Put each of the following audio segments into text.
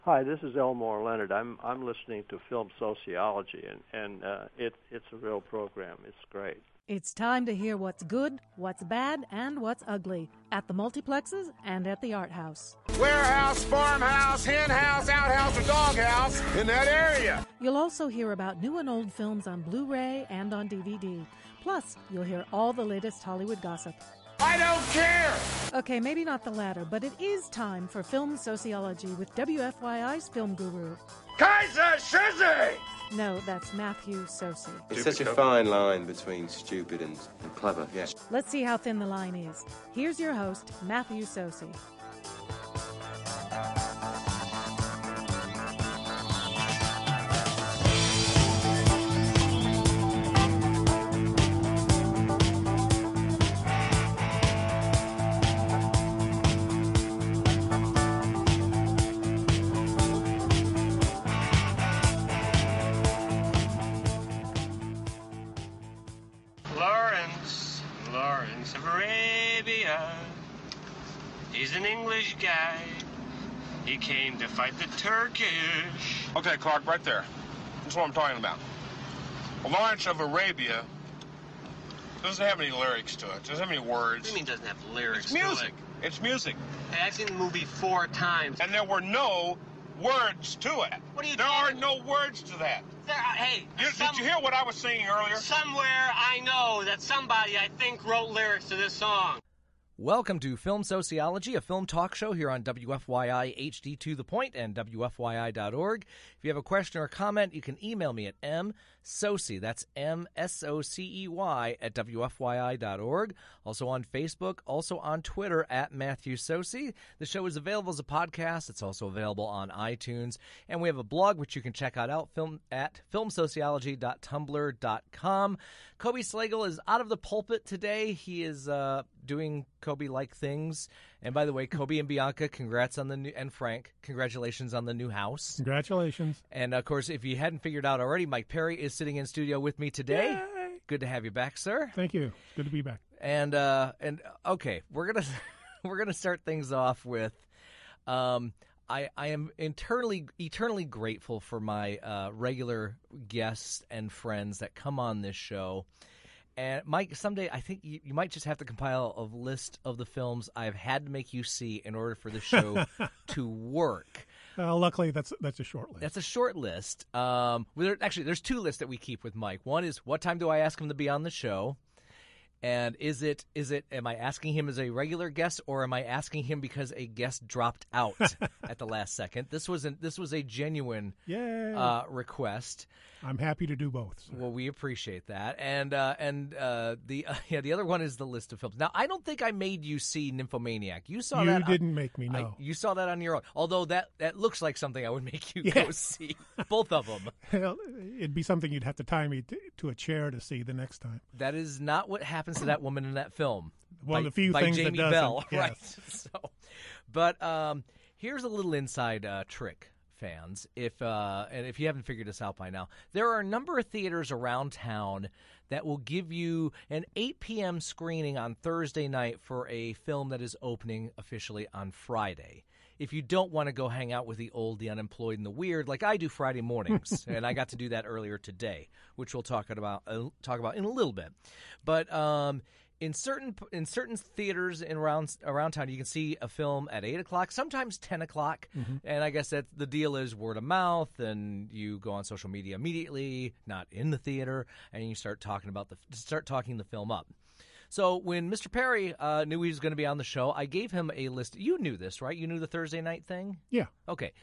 Hi, this is Elmore Leonard. I'm listening to Film Sociology, and it's a real program. It's great. It's time to hear what's good, what's bad, and what's ugly at the multiplexes and at the Art House. Warehouse, farmhouse, hen house, outhouse, or doghouse in that area. You'll also hear about new and old films on Blu-ray and on DVD. Plus, you'll hear all the latest Hollywood gossip. I don't care! Okay, maybe not the latter, but it is time for Film Sociology with WFYI's film guru. Kaiser Shizzy! No, that's Matthew Sosi. It's such a fine line between stupid and clever, yes. Let's see how thin the line is. Here's your host, Matthew Sosi. Lawrence of Arabia. He's an English guy. He came to fight the Turkish. Okay, Clark, right there. That's what I'm talking about. Lawrence of Arabia doesn't have any lyrics to it. Doesn't have any words. What do you mean doesn't have lyrics? It's music. It's music. Hey, I've seen the movie 4 times. And there were no words to it. What are you There talking? are no words to that. Did you hear what I was singing earlier? Somewhere I know that somebody, I think, wrote lyrics to this song. Welcome to Film Sociology, a film talk show here on WFYI HD to the Point and WFYI.org. If you have a question or comment, you can email me at msocey, that's MSOCEY, at WFYI.org. Also on Facebook, also on Twitter at Matthew Sosi. The show is available as a podcast. It's also available on iTunes. And we have a blog which you can check out at filmsociology.tumblr.com. Kobe Slagle is out of the pulpit today. He is doing Kobe-like things. And by the way, Kobe and Bianca, congrats on the new, and Frank, congratulations on the new house. Congratulations. And of course, if you hadn't figured out already, Mike Perry is sitting in studio with me today. Yay. Good to have you back, sir. Thank you. Good to be back. And okay, we're gonna start things off with I am eternally grateful for my regular guests and friends that come on this show. And Mike, someday I think you might just have to compile a list of the films I've had to make you see in order for the show to work. Luckily, that's a short list. That's a short list. There's 2 lists that we keep with Mike. One is, what time do I ask him to be on the show? And am I asking him as a regular guest, or am I asking him because a guest dropped out at the last second? This was a genuine request. I'm happy to do both. So. Well, we appreciate that. And the other one is the list of films. Now, I don't think I made you see Nymphomaniac. You saw that. You didn't make me, no. You saw that on your own. Although that looks like something I would make you go see. Both of them. Well, it'd be something you'd have to tie me to a chair to see the next time. That is not what happens to that woman in that film. One of the few things Jamie that doesn't. Bell, yes. Right? But here's a little inside trick, fans. If you haven't figured this out by now, there are a number of theaters around town that will give you an 8 p.m. screening on Thursday night for a film that is opening officially on Friday. If you don't want to go hang out with the old, the unemployed, and the weird, like I do Friday mornings, and I got to do that earlier today, which we'll talk about in a little bit. But in certain theaters around town, you can see a film at 8 o'clock, sometimes 10 o'clock, and I guess that the deal is word of mouth, and you go on social media immediately, not in the theater, and you start talking the film up. So when Mr. Perry knew he was going to be on the show, I gave him a list. You knew this, right? You knew the Thursday night thing? Yeah. Okay.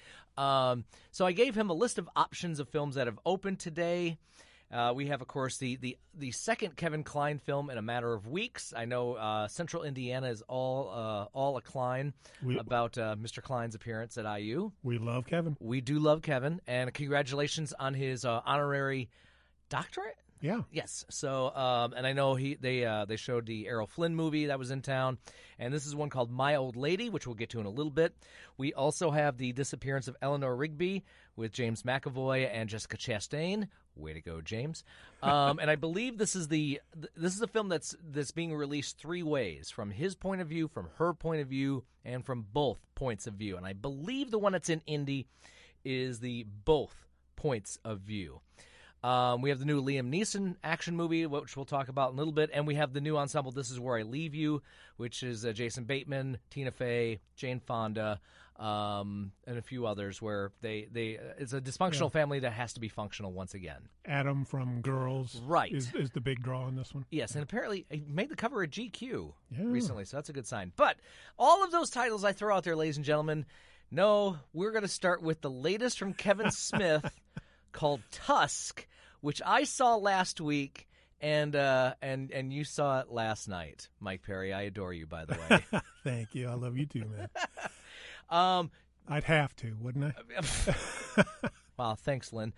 So I gave him a list of options of films that have opened today. We have, of course, the second Kevin Kline film in a matter of weeks. I know Central Indiana is all a Kline about Mr. Kline's appearance at IU. We love Kevin. We do love Kevin, and congratulations on his honorary doctorate. Yeah. Yes. So, and I know they showed the Errol Flynn movie that was in town, and this is one called My Old Lady, which we'll get to in a little bit. We also have the disappearance of Eleanor Rigby with James McAvoy and Jessica Chastain. Way to go, James! And I believe this is a film that's being released 3 ways: from his point of view, from her point of view, and from both points of view. And I believe the one that's in Indy is the both points of view. We have the new Liam Neeson action movie, which we'll talk about in a little bit, and we have the new ensemble This Is Where I Leave You, which is Jason Bateman, Tina Fey, Jane Fonda, and a few others, where it's a dysfunctional family that has to be functional once again. Adam from Girls is the big draw in this one. Yes, and apparently he made the cover of GQ recently, so that's a good sign. But all of those titles I throw out there, ladies and gentlemen, no, we're going to start with the latest from Kevin Smith called Tusk, which I saw last week, and you saw it last night, Mike Perry. I adore you, by the way. Thank you. I love you too, man. I'd have to, wouldn't I? Wow, thanks, Lynn.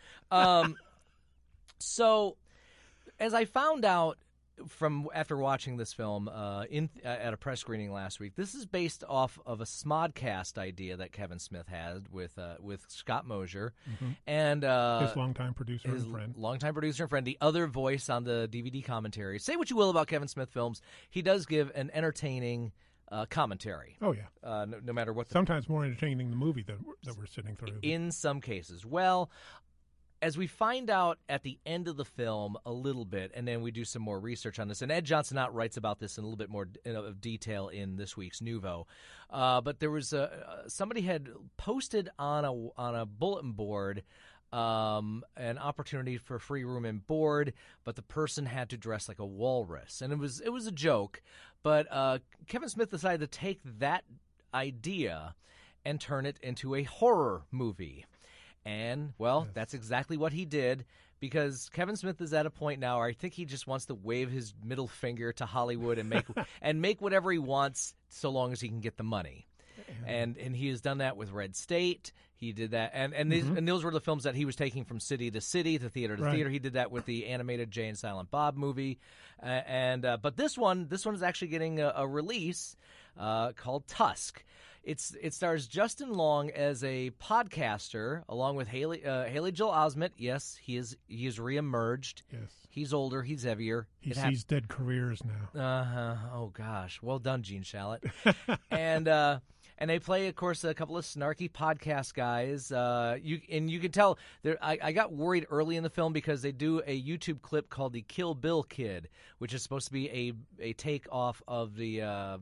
So, as I found out after watching this film at a press screening last week, this is based off of a Smodcast idea that Kevin Smith had with Scott Mosier and his longtime producer and friend, the other voice on the DVD commentary. Say what you will about Kevin Smith films, he does give an entertaining commentary. Oh yeah, no matter what. Sometimes more entertaining than the movie that we're sitting through. In some cases, well. As we find out at the end of the film a little bit, and then we do some more research on this, and Ed Johnson Ott writes about this in a little bit more of detail in this week's Nuvo. But there was somebody had posted on a bulletin board an opportunity for free room and board, but the person had to dress like a walrus, and it was a joke. But Kevin Smith decided to take that idea and turn it into a horror movie. And, well, that's exactly what he did, because Kevin Smith is at a point now where I think he just wants to wave his middle finger to Hollywood and make whatever he wants so long as he can get the money. And he has done that with Red State. He did that, and those were the films that he was taking from city to city, to theater. He did that with the animated Jay and Silent Bob movie, but this one is actually getting a release called Tusk. It stars Justin Long as a podcaster, along with Haley Joel Osment. Yes, he is reemerged. Yes, he's older, he's heavier. He sees dead careers now. Oh gosh, well done, Gene Shalit. And they play, of course, a couple of snarky podcast guys. You can tell. I got worried early in the film because they do a YouTube clip called the Kill Bill Kid, which is supposed to be a take off of the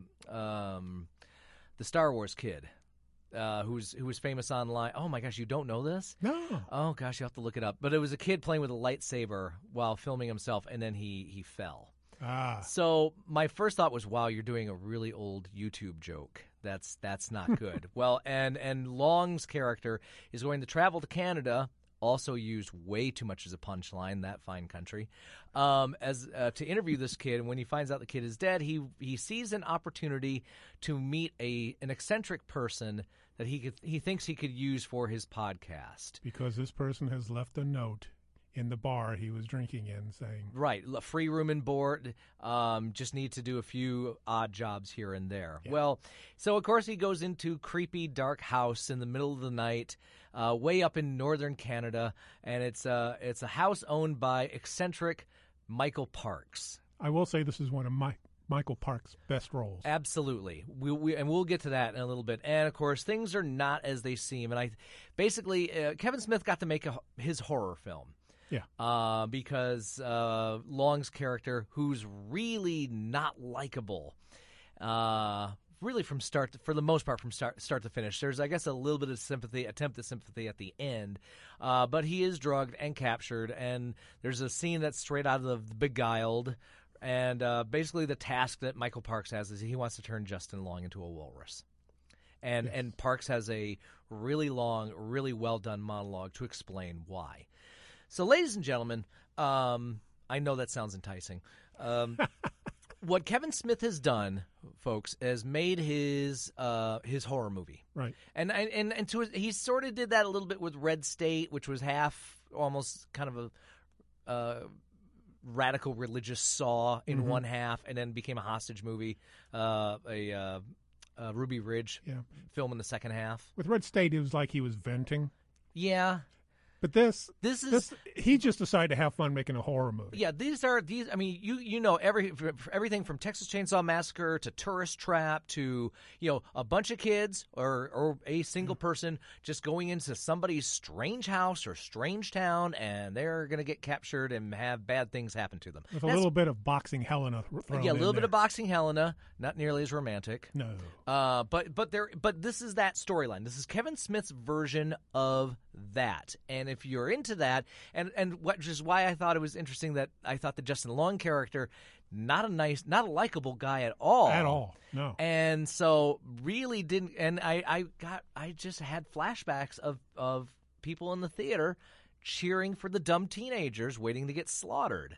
Star Wars kid, who was famous online. Oh my gosh, you don't know this? No. Oh gosh, you have to look it up. But it was a kid playing with a lightsaber while filming himself, and then he fell. So my first thought was, wow, you're doing a really old YouTube joke. That's not good. Well, and Long's character is going to travel to Canada, also used way too much as a punchline, that fine country, to interview this kid. And when he finds out the kid is dead, he sees an opportunity to meet an eccentric person that he thinks he could use for his podcast. Because this person has left a note in the bar he was drinking in saying, right, free room and board, just need to do a few odd jobs here and there. Yeah. Well, so of course he goes into creepy dark house in the middle of the night, way up in northern Canada, and it's a house owned by eccentric Michael Parks. I will say this is one of Michael Parks' best roles. Absolutely. We'll get to that in a little bit. And, of course, things are not as they seem. And Kevin Smith got to make his horror film. Yeah. Because Long's character, who's really not likable, really for the most part, from start to finish. There's, I guess, a little bit of attempt at sympathy at the end, but he is drugged and captured, and there's a scene that's straight out of the Beguiled, and basically the task that Michael Parks has is he wants to turn Justin Long into a walrus. And Parks has a really long, really well-done monologue to explain why. So, ladies and gentlemen, I know that sounds enticing. What Kevin Smith has done, folks, is made his horror movie. Right. And he sort of did that a little bit with Red State, which was half almost kind of a radical religious Saw in one half, and then became a hostage movie, a Ruby Ridge film in the second half. With Red State, it was like he was venting. Yeah. But this he just decided to have fun making a horror movie. Yeah, these. I mean, you know everything from Texas Chainsaw Massacre to Tourist Trap to a bunch of kids or a single person just going into somebody's strange house or strange town, and they're going to get captured and have bad things happen to them. With a little bit of Boxing Helena thrown a little in bit there. of Boxing Helena, not nearly as romantic. No. But this is that storyline. This is Kevin Smith's version of that, and if you're into that, and which is why I thought it was interesting that I thought the Justin Long character, not a likable guy at all, no, and so really didn't, and I just had flashbacks of people in the theater cheering for the dumb teenagers waiting to get slaughtered.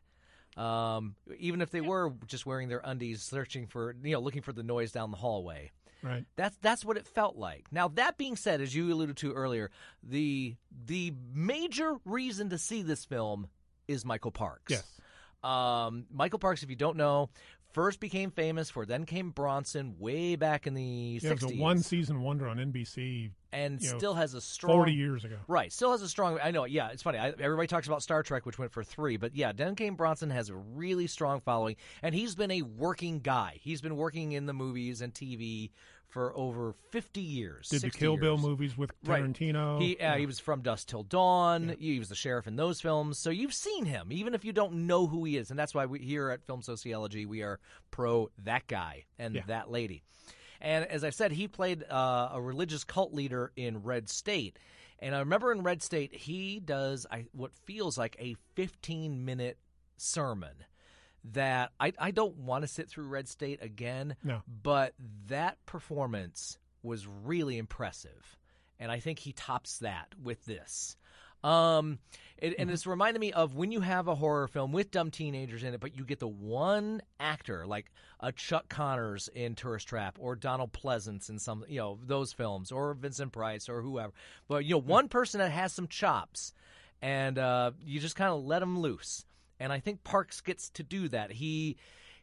Even if they were just wearing their undies, searching for looking for the noise down the hallway. Right. That's what it felt like. Now, that being said, as you alluded to earlier, the major reason to see this film is Michael Parks. Yes. Michael Parks, if you don't know, first became famous for Then Came Bronson way back in the 60s. It was a one-season wonder on NBC. And still has a strong... 40 years ago. Right. Still has a strong... I know, yeah, it's funny. Everybody talks about Star Trek, which went for 3. But yeah, Then Came Bronson has a really strong following. And he's been a working guy. He's been working in the movies and TV for over 50 years. Did the Kill Bill movies with Tarantino. Right. He was from Dusk Till Dawn. Yeah. He was the sheriff in those films. So you've seen him, even if you don't know who he is. And that's why we here at Film Sociology, we are pro that guy and that lady. And as I said, he played a religious cult leader in Red State. And I remember in Red State, he does what feels like a 15-minute sermon that I don't want to sit through Red State again. No. But that performance was really impressive. And I think he tops that with this. And it's reminded me of when you have a horror film with dumb teenagers in it, but you get the one actor like a Chuck Connors in Tourist Trap or Donald Pleasance in some, those films, or Vincent Price or whoever. But, one person that has some chops, and you just kind of let him loose. And I think Parks gets to do that. He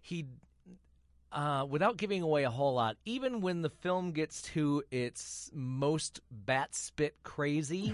without giving away a whole lot, even when the film gets to its most bat spit crazy,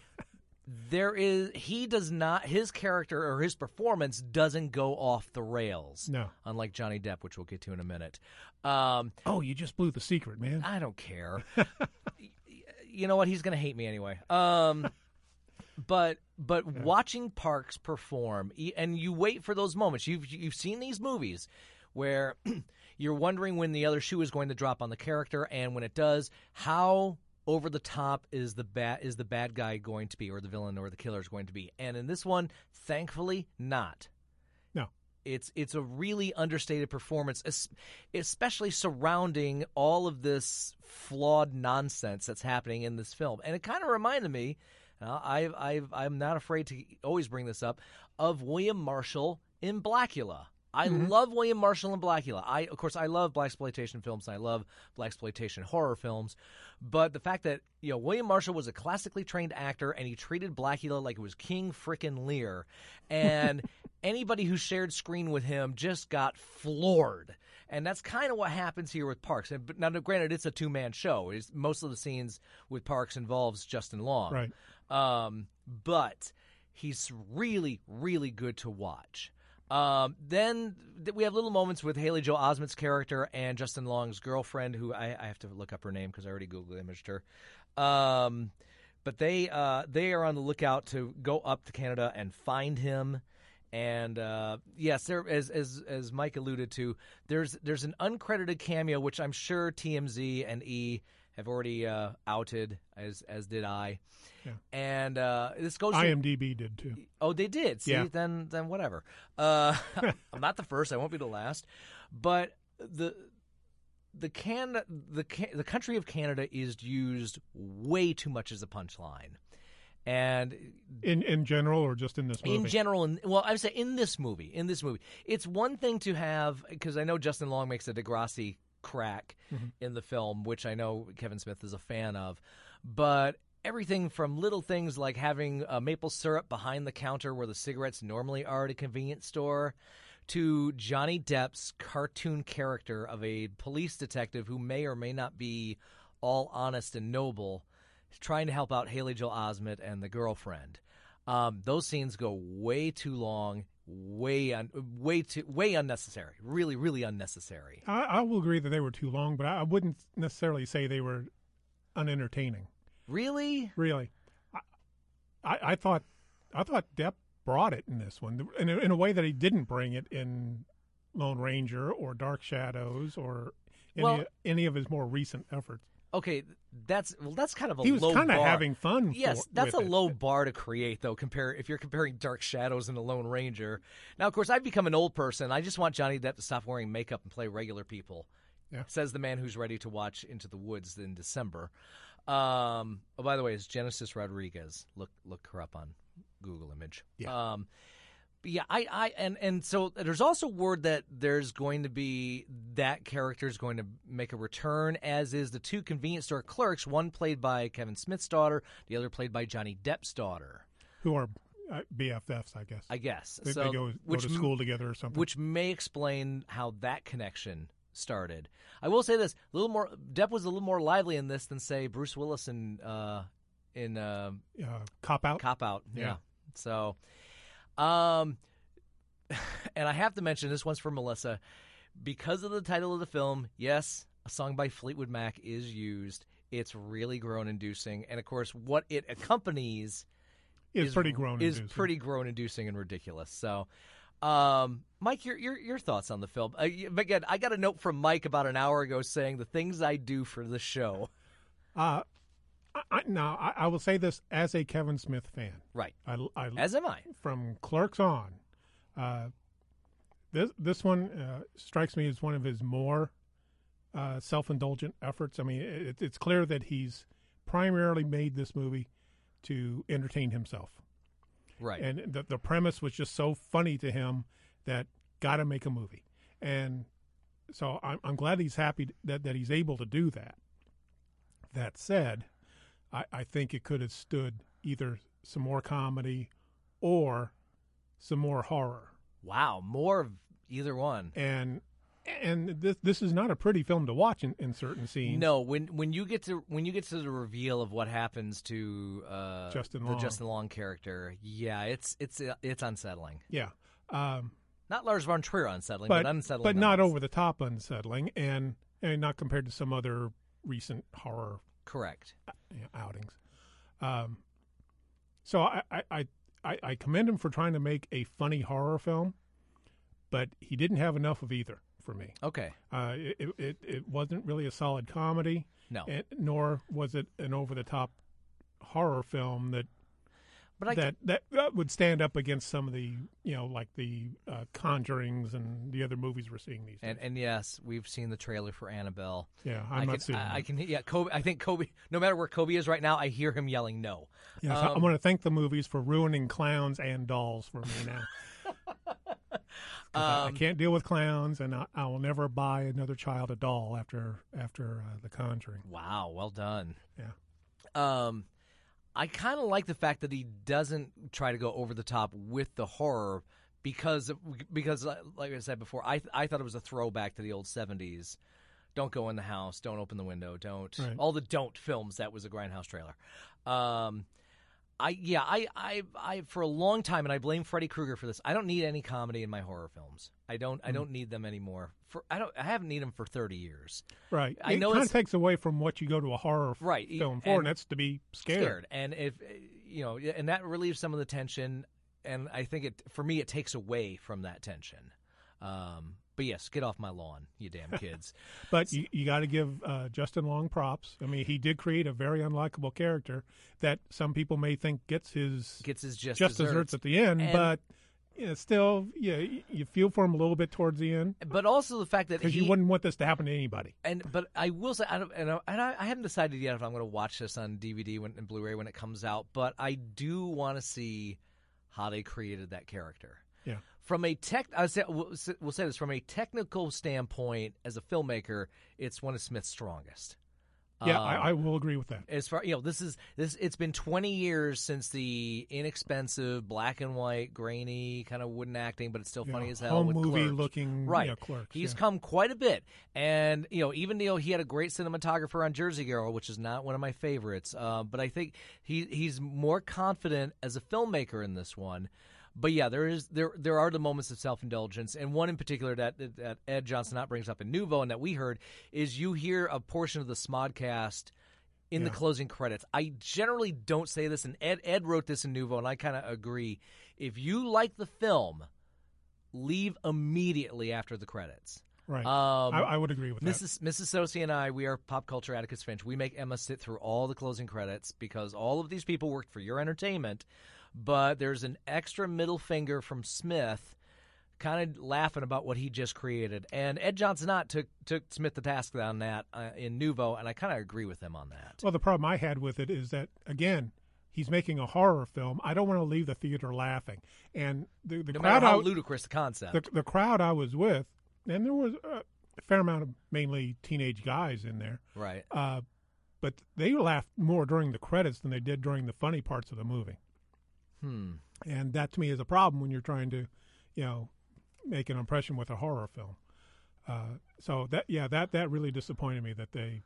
his character or his performance doesn't go off the rails. No. Unlike Johnny Depp, which we'll get to in a minute. You just blew the secret, man. I don't care. You know what? He's going to hate me anyway. But watching Parks perform, and you wait for those moments. You've seen these movies where you're wondering when the other shoe is going to drop on the character, and when it does, how over the top is the bad guy going to be, or the villain or the killer is going to be. And in this one, thankfully, not. No. It's a really understated performance, especially surrounding all of this flawed nonsense that's happening in this film. And it kind of reminded me, I'm not afraid to always bring this up, of William Marshall in Blackula. I love William Marshall in Blackula. I love blaxploitation films, and I love blaxploitation horror films. But the fact that William Marshall was a classically trained actor, and he treated Blackula like it was King frickin' Lear, and anybody who shared screen with him just got floored. And that's kind of what happens here with Parks. But now, granted, it's a two-man show. Most of the scenes with Parks involves Justin Long. Right. But he's really, really good to watch. Then we have little moments with Haley Joel Osment's character and Justin Long's girlfriend, who I have to look up her name because I already Google imaged her. But they are on the lookout to go up to Canada and find him. And yes, there, as Mike alluded to, there's an uncredited cameo, which I'm sure TMZ and E have already outed, as did I. Yeah. And this goes. IMDb did too. Oh, they did. See, yeah. Then whatever. I'm not the first. I won't be the last. But the country of Canada is used way too much as a punchline. And in general, or just in this movie? In general, I would say in this movie. It's one thing to have, because I know Justin Long makes a Degrassi crack in the film, which I know Kevin Smith is a fan of, but everything from little things like having maple syrup behind the counter where the cigarettes normally are at a convenience store, to Johnny Depp's cartoon character of a police detective who may or may not be all honest and noble, trying to help out Haley Joel Osment and the girlfriend. Those scenes go way too long, way unnecessary. Really, really unnecessary. I will agree that they were too long, but I wouldn't necessarily say they were unentertaining. Really? Really. I thought Depp brought it in this one in a way that he didn't bring it in Lone Ranger or Dark Shadows or any of his more recent efforts. Okay, that's kind of a low bar. He was kind of having fun. Yes, that's a low bar to create, though. If you're comparing Dark Shadows and the Lone Ranger. Now, of course, I've become an old person. I just want Johnny Depp to stop wearing makeup and play regular people. Yeah. Says the man who's ready to watch Into the Woods in December. Oh, by the way, it's Genesis Rodriguez. Look her up on Google image. Yeah. Yeah, and so there's also word that there's going to be that character is going to make a return, as is the two convenience store clerks, one played by Kevin Smith's daughter, the other played by Johnny Depp's daughter. Who are BFFs, I guess. They go to school together or something. Which may explain how that connection started. I will say this: Depp was a little more lively in this than, say, Bruce Willis in Cop Out. Cop Out, yeah. So. And I have to mention, this one's for Melissa. Because of the title of the film, yes, a song by Fleetwood Mac is used. It's really groan-inducing. And, of course, what it accompanies is pretty groan-inducing and ridiculous. So, Mike, your thoughts on the film. Again, I got a note from Mike about an hour ago saying the things I do for the show. I will say this as a Kevin Smith fan. Right. As am I. From Clerks on, this one strikes me as one of his more self-indulgent efforts. I mean, it's clear that he's primarily made this movie to entertain himself. Right. And the premise was just so funny to him that got to make a movie. And so I'm glad he's happy that he's able to do that. That said, I think it could have stood either some more comedy or some more horror. Wow, more of either one. And this is not a pretty film to watch in certain scenes. No, when you get to the reveal of what happens to Justin Long character, yeah, it's unsettling. Yeah, not Lars von Trier unsettling, but unsettling. But not over the top unsettling, and not compared to some other recent horror. Correct. Outings. So I commend him for trying to make a funny horror film, but he didn't have enough of either for me. Okay. It wasn't really a solid comedy. No. Nor was it an over-the-top horror film that would stand up against some of the, like the Conjurings and the other movies we're seeing these days. And yes, we've seen the trailer for Annabelle. Yeah, I'm not seeing it. Kobe. I think Kobe, no matter where Kobe is right now, I hear him yelling no. Yes, I'm going to thank the movies for ruining clowns and dolls for me now. I can't deal with clowns, and I will never buy another child a doll after The Conjuring. Wow, well done. Yeah. I kind of like the fact that he doesn't try to go over the top with the horror because like I said before, I thought it was a throwback to the old 70s. Don't go in the house. Don't open the window. Don't. Right. All the don't films. That was a Grindhouse trailer. I for a long time, and I blame Freddy Krueger for this. I don't need any comedy in my horror films. I don't need them anymore. I haven't needed them for 30 years. Right. It kind of takes away from what you go to a horror film for, and that's to be scared. And if and that relieves some of the tension. And I think for me, it takes away from that tension. But yes, get off my lawn, you damn kids. But you got to give Justin Long props. I mean, he did create a very unlikable character that some people may think gets his just desserts at the end, but still, you feel for him a little bit towards the end. But also the fact that because you wouldn't want this to happen to anybody. But I will say, I haven't decided yet if I'm going to watch this on DVD and Blu-ray when it comes out. But I do want to see how they created that character. Yeah. From a we'll say this, from a technical standpoint, as a filmmaker, it's one of Smith's strongest. Yeah, I will agree with that. As far it's been 20 years since the inexpensive black and white, grainy kind of wooden acting, but it's still funny as hell. Home with movie Clerks. looking, right? Clerks. He's come quite a bit, and even though he had a great cinematographer on Jersey Girl, which is not one of my favorites, but I think he's more confident as a filmmaker in this one. But yeah, there are the moments of self-indulgence, and one in particular that Ed Johnson brings up in Nouveau and that we heard is you hear a portion of the Smodcast in the closing credits. I generally don't say this, and Ed wrote this in Nouveau, and I kind of agree. If you like the film, leave immediately after the credits. Right. I would agree with that. Mrs. Sosi and I, we are Pop Culture Atticus Finch. We make Emma sit through all the closing credits because all of these people worked for your entertainment. But there's an extra middle finger from Smith kind of laughing about what he just created. And Ed Johnson took Smith to task on that in Nouveau, and I kind of agree with him on that. Well, the problem I had with it is that, again, he's making a horror film. I don't want to leave the theater laughing. And the no crowd matter how ludicrous the concept. The crowd I was with, and there was a fair amount of mainly teenage guys in there. Right. But they laughed more during the credits than they did during the funny parts of the movie. And that to me is a problem when you're trying to, make an impression with a horror film. So that really disappointed me that they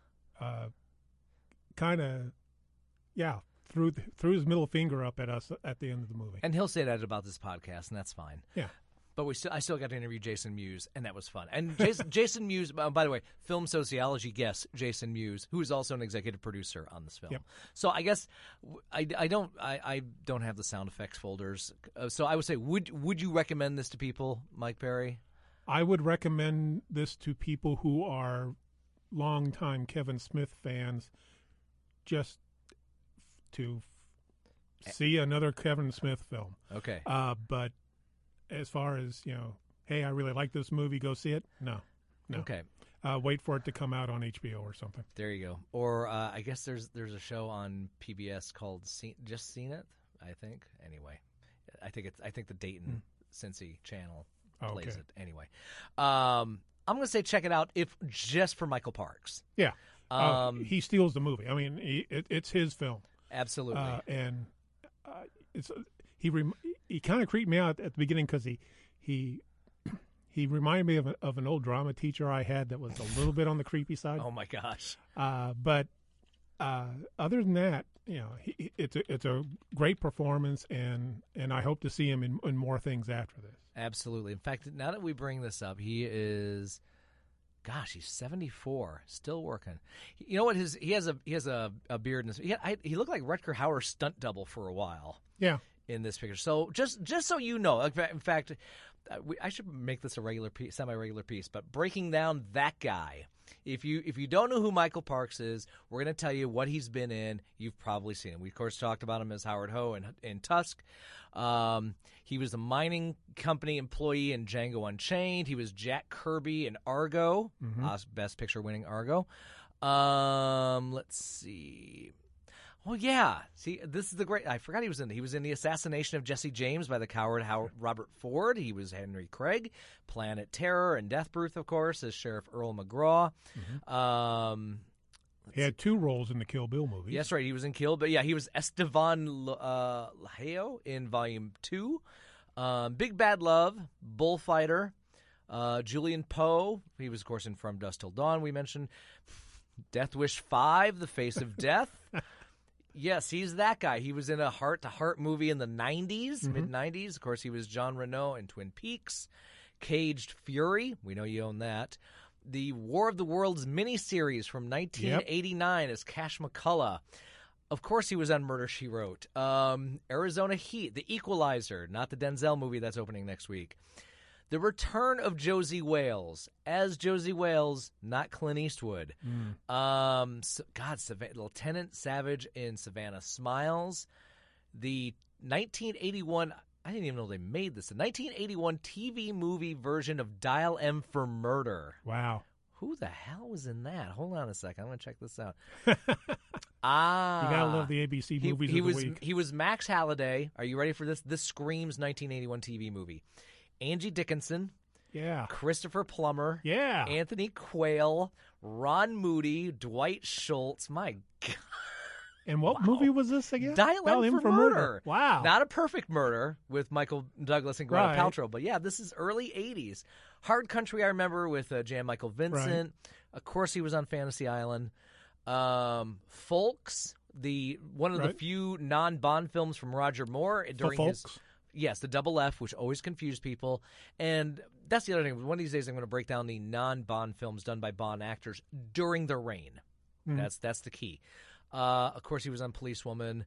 kind of threw his middle finger up at us at the end of the movie. And he'll say that about this podcast, and that's fine. Yeah. But I still got to interview Jason Mewes, and that was fun. And Jason Mewes, by the way, film sociology guest Jason Mewes, who is also an executive producer on this film. Yep. So I guess I don't have the sound effects folders. So I would say, would you recommend this to people, Mike Perry? I would recommend this to people who are longtime Kevin Smith fans, just to see another Kevin Smith film. Okay. But as far as, hey, I really like this movie, go see it. No. Okay. Wait for it to come out on HBO or something. There you go. Or I guess there's a show on PBS called Just Seen It, I think. Anyway, I think the Dayton Cincy channel plays it. Anyway, I'm going to say check it out if just for Michael Parks. Yeah. He steals the movie. I mean, it's his film. Absolutely. And he kind of creeped me out at the beginning because he reminded me of an old drama teacher I had that was a little bit on the creepy side. Oh my gosh! But other than that, it's a great performance, and I hope to see him in more things after this. Absolutely. In fact, now that we bring this up, he is. Gosh, he's 74, still working. You know what? He has a beard. He looked like Rutger Hauer's stunt double for a while. Yeah. In this picture, so just so you know, in fact, I should make this a semi-regular piece. But breaking down that guy, if you don't know who Michael Parks is, we're going to tell you what he's been in. You've probably seen him. We of course talked about him as Howard Ho in Tusk. He was a mining company employee in Django Unchained. He was Jack Kirby in Argo, Best Picture winning Argo. Let's see. Oh yeah, see, this is the great. I forgot he was in the Assassination of Jesse James by the coward Robert Ford. He was Henry Craig, Planet Terror, and Death Proof, of course, as Sheriff Earl McGraw. He had two roles in the Kill Bill movies. Yes, right. He was in Kill Bill. Yeah, he was Esteban Lajeo in Volume 2. Big Bad Love, Bullfighter, Julian Poe. He was, of course, in From Dusk Till Dawn. We mentioned Death Wish 5, The Face of Death. Yes, he's that guy. He was in a heart-to-heart movie in the 90s, mid-90s. Of course, he was John Renault in Twin Peaks. Caged Fury. We know you own that. The War of the Worlds miniseries from 1989 as Cash McCullough. Of course, he was on Murder, She Wrote. Arizona Heat, The Equalizer, not the Denzel movie that's opening next week. The Return of Josie Wales as Josie Wales, not Clint Eastwood. Lieutenant Savage in Savannah Smiles. The 1981, I didn't even know they made this, the 1981 TV movie version of Dial M for Murder. Wow. Who the hell was in that? Hold on a second. I'm going to check this out. You gotta love the ABC movies of the week. He was Max Halliday. Are you ready for this? This screams 1981 TV movie. Angie Dickinson, Yeah. Christopher Plummer, Yeah. Anthony Quayle, Ron Moody, Dwight Schultz. My God. And what movie was this again? Dial M for Murder. Wow. Not A Perfect Murder with Michael Douglas and Gwyneth Right. Paltrow, but yeah, this is early 80s. Hard Country, I remember, with Jan Michael Vincent. Of course, he was on Fantasy Island. Folks, one of the few non-Bond films from Roger Moore during his... Yes, the double F, which always confused people. And that's the other thing. One of these days, I'm going to break down the non-Bond films done by Bond actors during their reign. That's the key. Of course, he was on Policewoman.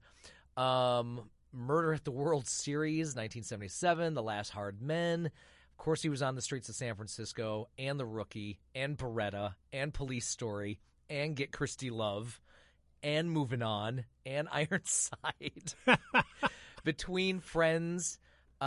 Murder at the World Series, 1977, The Last Hard Men. Of course, he was on The Streets of San Francisco, and The Rookie, and Beretta, and Police Story, and Get Christie Love, and Moving On, and Ironside. Between Friends,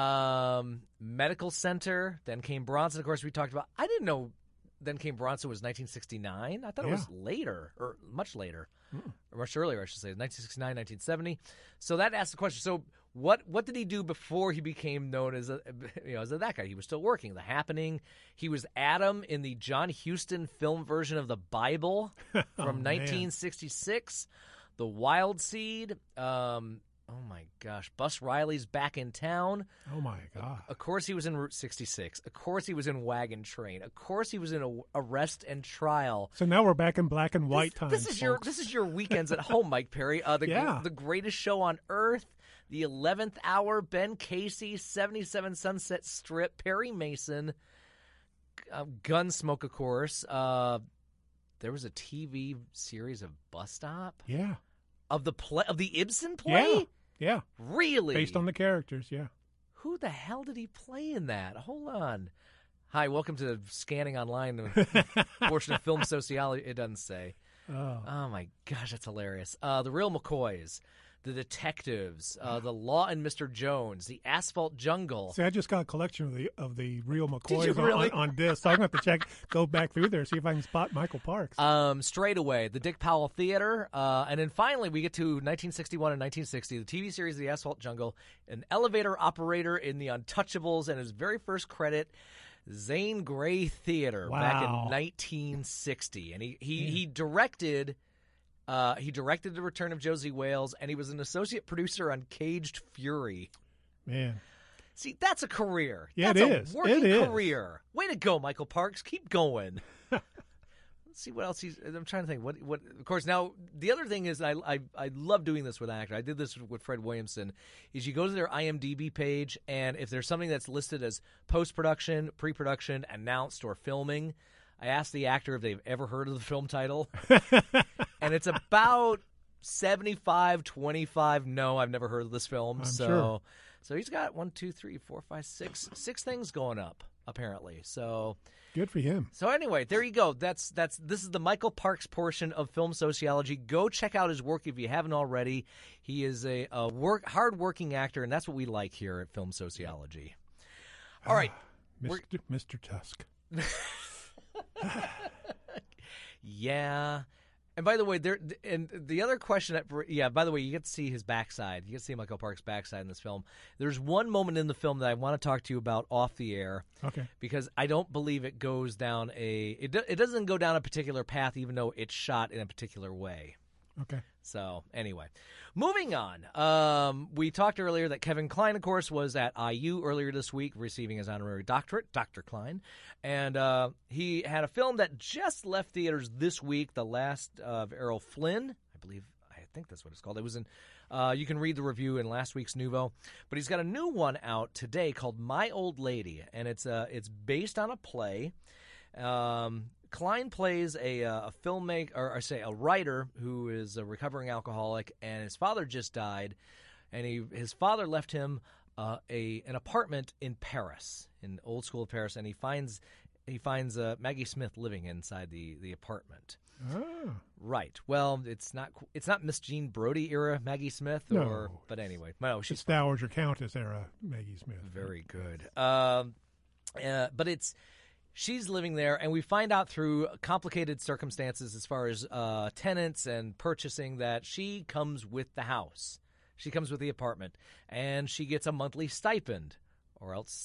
Medical Center, Then Came Bronson. Of course, we talked about. I didn't know Then Came Bronson was 1969. I thought it was later, or much later, or much earlier, I should say, 1969, 1970. So that asks the question. So what did he do before he became known as that guy? He was still working. The Happening. He was Adam in the John Huston film version of the Bible from 1966. The Wild Seed. Oh, my gosh. Bus Riley's Back in Town. Oh, my God. Of course he was in Route 66. Of course he was in Wagon Train. Of course he was in Arrest and Trial. So now we're back in black and white times, This is your weekends at home, Mike Perry. The Greatest Show on Earth, The 11th Hour, Ben Casey, 77 Sunset Strip, Perry Mason, Gunsmoke, of course. There was a TV series of Bus Stop. Yeah. Of the Ibsen play? Yeah. Really? Based on the characters, yeah. Who the hell did he play in that? Hold on. Hi, welcome to Scanning Online, portion of film sociology. It doesn't say. Oh my gosh, that's hilarious. The Real McCoys, The Detectives, The Law and Mr. Jones, The Asphalt Jungle. See, I just got a collection of the Real McCoys really? on disc, so I'm going to have to go back through there, see if I can spot Michael Parks. Straight Away, The Dick Powell Theater, and then finally we get to 1961 and 1960, the TV series The Asphalt Jungle, an elevator operator in The Untouchables, and his very first credit, Zane Grey Theater, back in 1960, and he directed. He directed The Return of Josie Wales, and he was an associate producer on Caged Fury. Man. See, that's a career. Yeah, that's it is. a working It is. career. Way to go, Michael Parks. Keep going. Let's see what else I'm trying to think. What? Of course, now, the other thing is I love doing this with an actor. I did this with Fred Williamson, is you go to their IMDb page, and if there's something that's listed as post-production, pre-production, announced, or filming, I ask the actor if they've ever heard of the film title. And it's about 75-25. No, I've never heard of this film. So he's got 1, 2, 3, 4, 5, 6 things going up apparently. So good for him. So anyway, there you go. This is the Michael Parks portion of film sociology. Go check out his work if you haven't already. He is a hard-working actor, and that's what we like here at Film Sociology. All right, Mr. Tusk. Yeah. And by the way, the other question, by the way, you get to see his backside. You get to see Michael Parks' backside in this film. There's one moment in the film that I want to talk to you about off the air. Okay. Because I don't believe it goes down it doesn't go down a particular path, even though it's shot in a particular way. Okay. So, anyway, moving on. We talked earlier that Kevin Kline, of course, was at IU earlier this week receiving his honorary doctorate, Dr. Kline. And he had a film that just left theaters this week, The Last of Errol Flynn. I think that's what it's called. It was in. You can read the review in last week's Nuvo. But he's got a new one out today called My Old Lady, and it's based on a play. Kline plays a filmmaker, or I say a writer who is a recovering alcoholic, and his father just died, and his father left him an apartment in Paris, in old school Paris, and he finds Maggie Smith living inside the apartment. Oh. Right. Well, it's not Miss Jean Brodie era Maggie Smith, but anyway, no, she's Dowager Countess era Maggie Smith. Very good. But she's living there, and we find out through complicated circumstances as far as tenants and purchasing that she comes with the house. She comes with the apartment, and she gets a monthly stipend, or else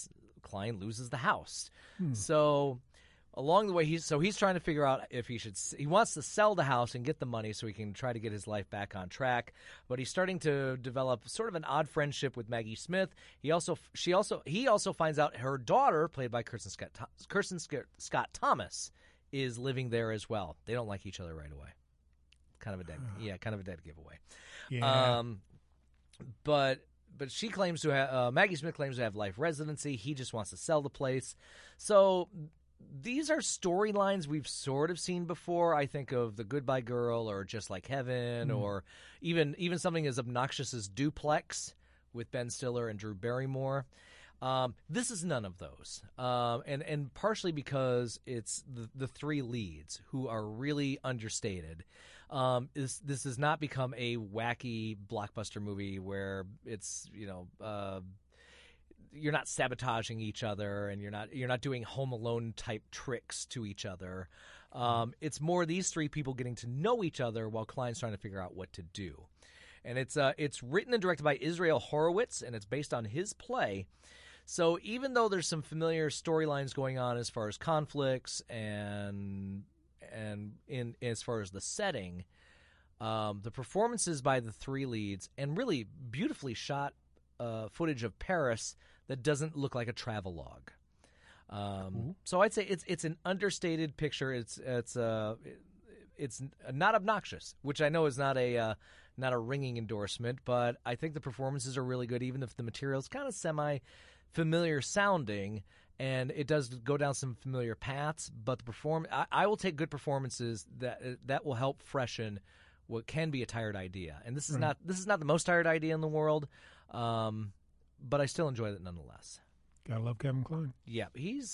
Klein loses the house. So along the way, he's trying to figure out if he wants to sell the house and get the money so he can try to get his life back on track. But he's starting to develop sort of an odd friendship with Maggie Smith. He also finds out her daughter, played by Kirsten Scott Thomas, is living there as well. They don't like each other right away. Kind of a dead giveaway. Yeah. But she claims to have Maggie Smith claims to have life residency. He just wants to sell the place. So these are storylines we've sort of seen before. I think of The Goodbye Girl or Just Like Heaven, or even something as obnoxious as Duplex with Ben Stiller and Drew Barrymore. This is none of those, and partially because it's the three leads who are really understated. This has not become a wacky blockbuster movie where it's you're not sabotaging each other and you're not doing Home Alone type tricks to each other. It's more these three people getting to know each other while Klein's trying to figure out what to do. And it's written and directed by Israel Horowitz, and it's based on his play. So even though there's some familiar storylines going on as far as conflicts and as far as the setting, the performances by the three leads and really beautifully shot footage of Paris that doesn't look like a travelogue. So I'd say it's an understated picture. It's not obnoxious, which I know is not a ringing endorsement, but I think the performances are really good, even if the material is kind of semi-familiar sounding, and it does go down some familiar paths. But I will take good performances that will help freshen what can be a tired idea. And this is not the most tired idea in the world, but I still enjoy it nonetheless. Gotta love Kevin Kline. Yeah,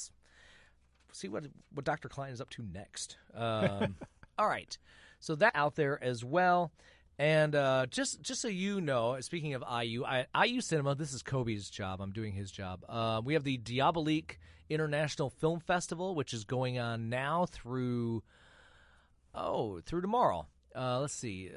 see what Dr. Klein is up to next. All right, so that out there as well. And just so you know, speaking of IU Cinema, this is Kobe's job. I'm doing his job. We have the Diabolique International Film Festival, which is going on now through tomorrow. Let's see.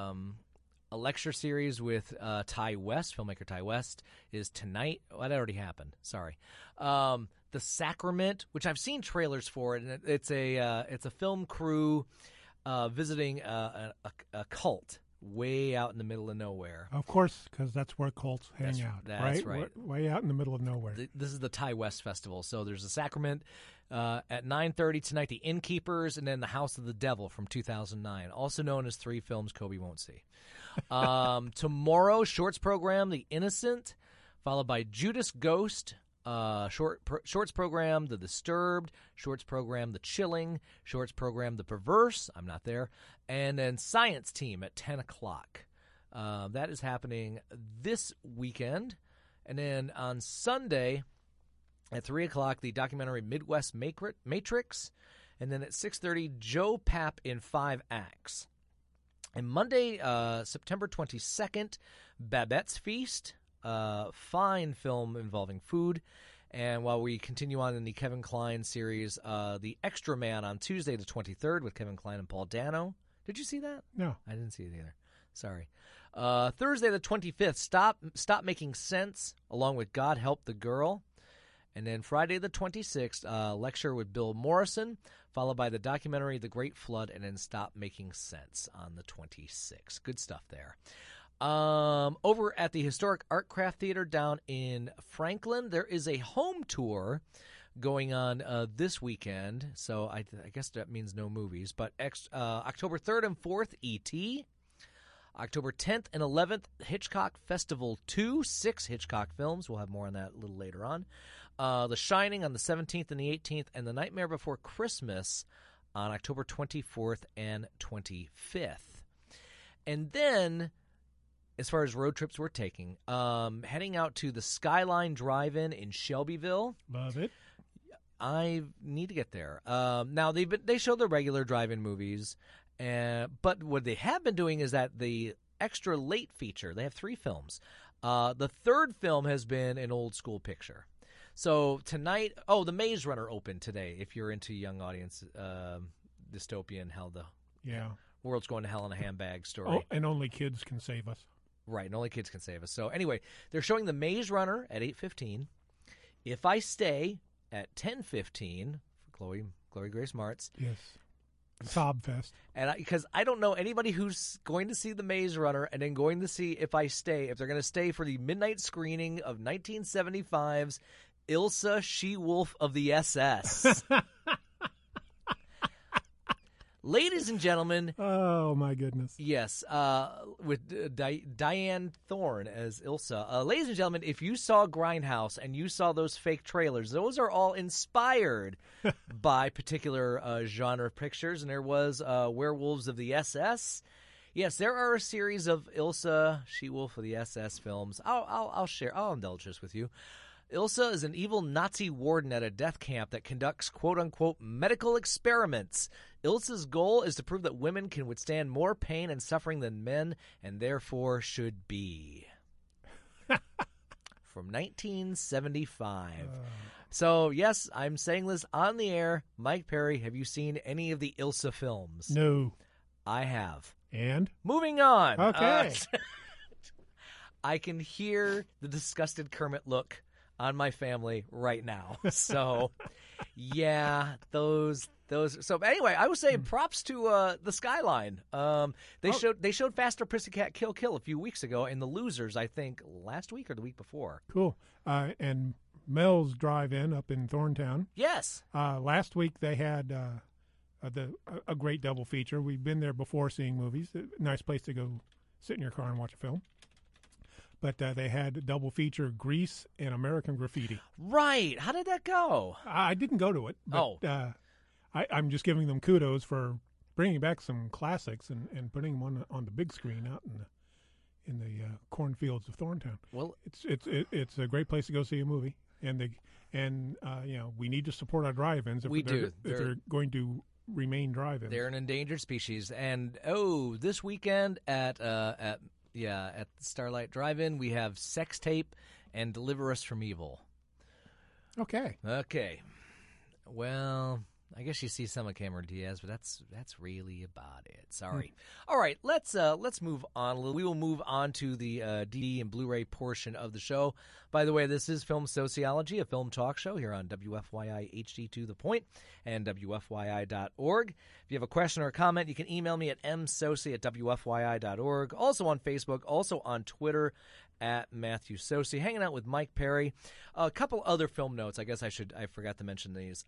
A lecture series with Ty West, filmmaker Ty West, is tonight. Oh, that already happened. Sorry. The Sacrament, which I've seen trailers for it, and it's a film crew visiting a cult way out in the middle of nowhere. Of course, because that's where cults hang out. That's right. Way out in the middle of nowhere. This is the Ty West Festival. So there's a Sacrament at 9:30 tonight, The Innkeepers, and then The House of the Devil from 2009, also known as three films Kobe won't see. Tomorrow, shorts program, The Innocent, followed by Judas Ghost, shorts program, The Disturbed, shorts program, The Chilling, shorts program, The Perverse, I'm not there, and then Science Team at 10 o'clock. That is happening this weekend. And then on Sunday at 3 o'clock, the documentary Midwest Matrix, and then at 6:30, Joe Papp in 5 Acts. And Monday, September 22nd, Babette's Feast, fine film involving food. And while we continue on in the Kevin Kline series, The Extra Man on Tuesday the 23rd with Kevin Kline and Paul Dano. Did you see that? No. I didn't see it either. Sorry. Thursday the 25th, Stop Making Sense, along with God Help the Girl. And then Friday the 26th, lecture with Bill Morrison, followed by the documentary The Great Flood, and then Stop Making Sense on the 26th. Good stuff there. Over at the Historic Art Craft Theater down in Franklin, there is a home tour going on this weekend. So I guess that means no movies. But October 3rd and 4th, E.T., October 10th and 11th, Hitchcock Festival 2, 6 Hitchcock films. We'll have more on that a little later on. The Shining on the 17th and the 18th, and The Nightmare Before Christmas on October 24th and 25th. And then, as far as road trips we're taking, heading out to the Skyline Drive-In in Shelbyville. Love it. I need to get there. Now, they show the regular drive-in movies, but what they have been doing is that the extra late feature, they have 3 films. The third film has been an old school picture. So tonight, The Maze Runner opened today, if you're into young audience dystopian, how the world's going to hell in a handbag story. Oh, and only kids can save us. Right, and only kids can save us. So anyway, they're showing The Maze Runner at 8:15. If I Stay at 10:15 for Chloe Grace Moretz. Yes. Sob fest. And because I don't know anybody who's going to see The Maze Runner and then going to see If I Stay, if they're going to stay for the midnight screening of 1975's Ilsa, She-Wolf of the SS. Ladies and gentlemen. Oh, my goodness. Yes, with Diane Thorne as Ilsa. Ladies and gentlemen, if you saw Grindhouse and you saw those fake trailers, those are all inspired by particular genre of pictures. And there was Werewolves of the SS. Yes, there are a series of Ilsa, She-Wolf of the SS films. I'll indulge this with you. Ilsa is an evil Nazi warden at a death camp that conducts quote-unquote medical experiments. Ilsa's goal is to prove that women can withstand more pain and suffering than men and therefore should be. From 1975. So, yes, I'm saying this on the air. Mike Perry, have you seen any of the Ilsa films? No. I have. And? Moving on. Okay. I can hear the disgusted Kermit look on my family right now. So, yeah, those. So anyway, I was saying props to the Skyline. They showed Faster Pussycat Kill Kill a few weeks ago in The Losers, I think last week or the week before. Cool. And Mel's Drive-In up in Thorntown. Yes. Last week they had a great double feature. We've been there before seeing movies. A nice place to go sit in your car and watch a film. But they had a double feature, Grease and American Graffiti. Right. How did that go? I didn't go to it. But, I'm just giving them kudos for bringing back some classics and putting them on the big screen out in the cornfields of Thorntown. Well, it's a great place to go see a movie, and we need to support our drive-ins if they're going to remain drive-ins. They're an endangered species, and this weekend at Starlight Drive-In we have Sex Tape and Deliver Us from Evil. Okay. Well, I guess you see some of Cameron Diaz, but that's really about it. Sorry. All right, let's move on a little. We will move on to the DVD and Blu-ray portion of the show. By the way, this is Film Sociology, a film talk show here on WFYI HD to the Point and WFYI.org. If you have a question or a comment, you can email me at msoci@WFYI.org. Also on Facebook, also on Twitter at Matthew Soci. Hanging out with Mike Perry. A couple other film notes. I guess I forgot to mention these.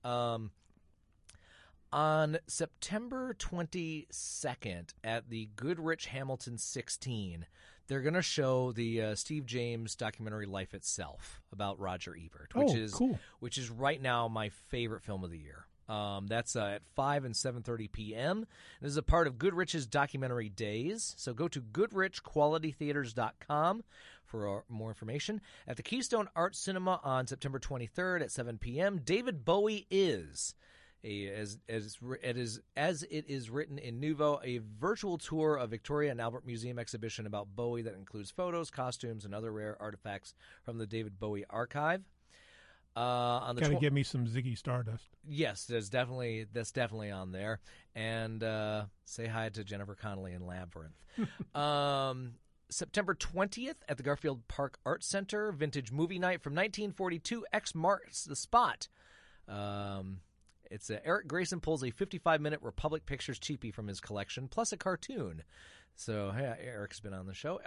On September 22nd at the Goodrich Hamilton 16, they're going to show the Steve James documentary Life Itself about Roger Ebert, which is right now my favorite film of the year. That's at 5 and 7:30 p.m. This is a part of Goodrich's documentary days. So go to goodrichqualitytheaters.com for more information. At the Keystone Art Cinema on September 23rd at 7 p.m., David Bowie is... As it is written in Nouveau, a virtual tour of Victoria and Albert Museum exhibition about Bowie that includes photos, costumes, and other rare artifacts from the David Bowie archive. Got to give me some Ziggy Stardust. Yes, that's definitely on there. And say hi to Jennifer Connelly in Labyrinth. September 20th at the Garfield Park Arts Center, Vintage Movie Night from 1942. X marks the spot. It's Eric Grayson pulls a 55-minute Republic Pictures cheapie from his collection, plus a cartoon. So, hey, Eric's been on the show.